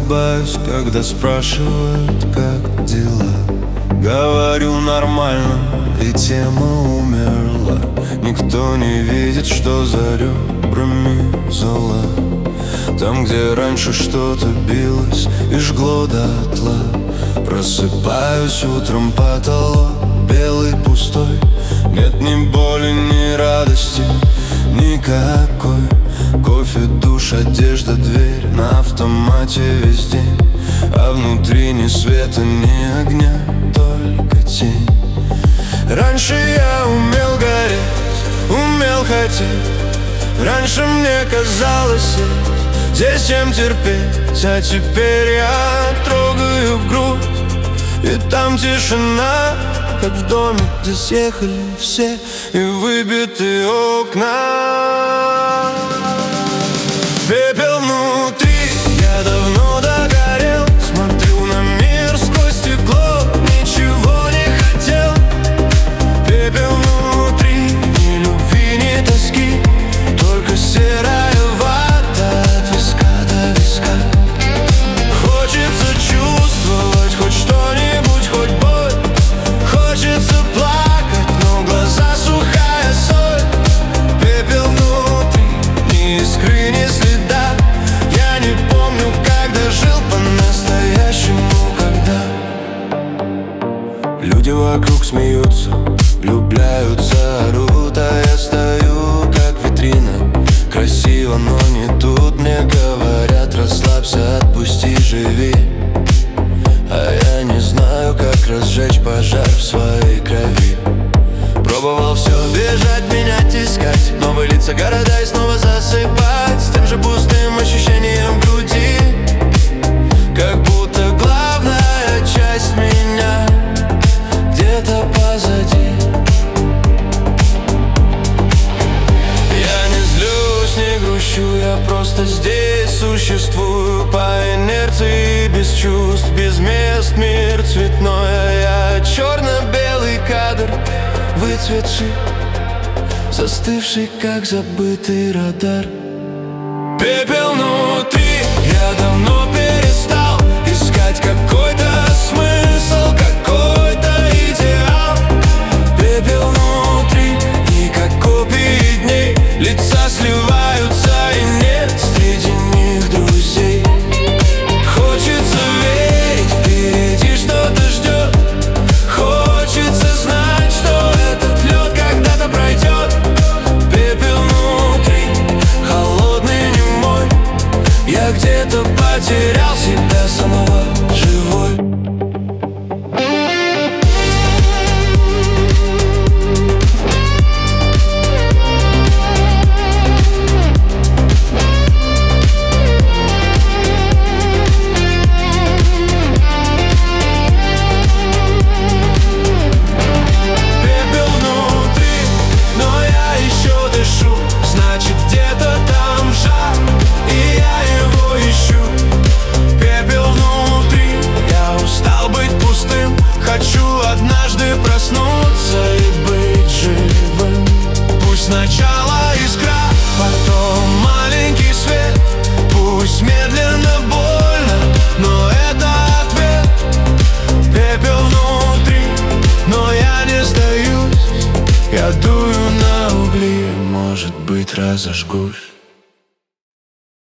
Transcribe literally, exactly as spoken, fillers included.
улыбаюсь, когда спрашивают, как дела. Говорю нормально, и тема умерла. Никто не видит, что за ребрами зола. Там, где раньше что-то билось и жгло дотла. Просыпаюсь утром, потолок белый, пустой. Нет ни боли, ни радости никакой. Кофе, душ, одежда, дверь на автомате весь день. А внутри ни света, ни огня, только тень. Раньше я умел гореть, умел хотеть. Раньше мне казалось, здесь чем терпеть. А теперь я трогаю грудь, и там тишина, как в доме, где съехали все, и выбиты окна. Пепел внутри, я давно догорел. Смотрю на мир сквозь стекло, ничего не хотел. Пепел внутри, ни любви, ни тоски, только серая вата от виска до виска. Хочется чувствовать хоть что-нибудь, хоть боль. Хочется плакать, но глаза сухая соль. Пепел внутри, ни искры, ни следа. Я не помню, когда жил по-настоящему, когда люди вокруг смеются, влюбляются, орут, а я стою, как витрина. Красиво, но не тут. Мне говорят, расслабься, отпусти, живи. А я не знаю, как разжечь пожар в своей крови. Пробовал все бежать, менять, искать новые лица, города и снова засыпать с тем же пустым ощущением в груди. Как будто главная часть меня где-то позади. Я не злюсь, не грущу, я просто здесь существую по инерции, без чувств, без мест. Мир цветной, а я черно-белый кадр, выцветший, застывший, как забытый радар. Пепел внутри, я давно перестал искать какой-то смысл, какой-то идеал. Пепел внутри, и как копии дней, лица сливаются, и нет среди них друзей. Хочется верить, впереди что-то ждет. Хочется знать, что этот лед когда-то пройдет. Пепел внутри, холодный, немой. Я где-то потерял себя самого, живой. Значит, где-то там жар, и я его ищу. Пепел внутри, я устал быть пустым. Хочу однажды проснуться и быть живым. Пусть сначала искра, потом маленький свет. Пусть медленно, больно, но это ответ. Пепел внутри, но я не сдаюсь. Я дую на угли, может быть, разожгусь.